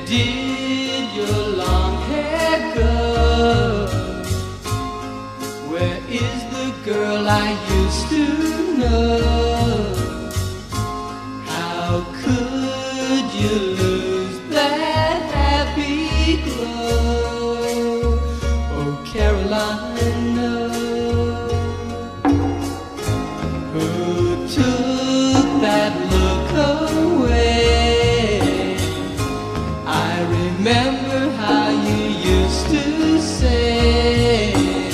did your long hair go? Where is the girl I used to know? How could you lose that happy glow? Oh, Caroline, no. Who took that look away? I remember how you used to say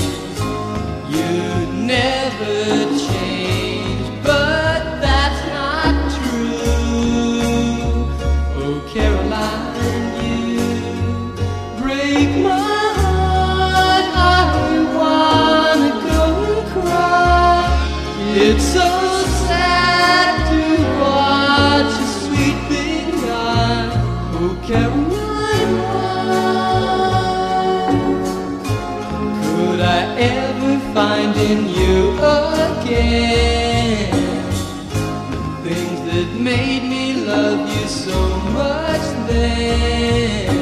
you'd never change, but that's not true. Oh, Caroline, you break my heart. I wanna go and cry. It's so sad to watch a sweet thing die. Oh, Caroline, why could I ever find in you again things that made me love you so much then?